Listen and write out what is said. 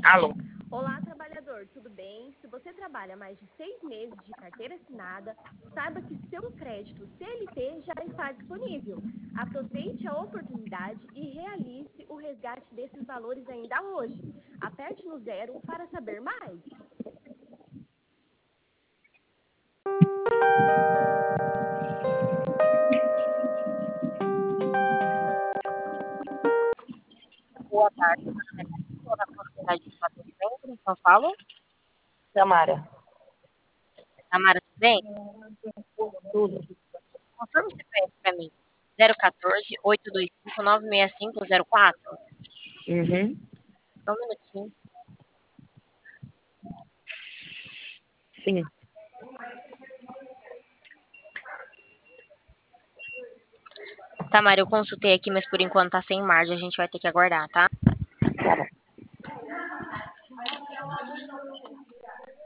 Alô? Olá, trabalhador, tudo bem? Se você trabalha mais de 6 meses de carteira assinada, saiba que seu crédito CLT já está disponível. Aproveite a oportunidade e realize o resgate desses valores ainda hoje. Aperte no 0 para saber mais. Boa tarde, meu nome é Tati, sou da Sociedade de Atendimento em São Paulo. Tamara. Tamara, tudo bem? Tudo. Confirme o CPF para mim. 014-825-96504. Uhum. Só um minutinho. Sim. Tamara, eu consultei aqui, mas por enquanto tá sem margem, a gente vai ter que aguardar, tá? Tá bom.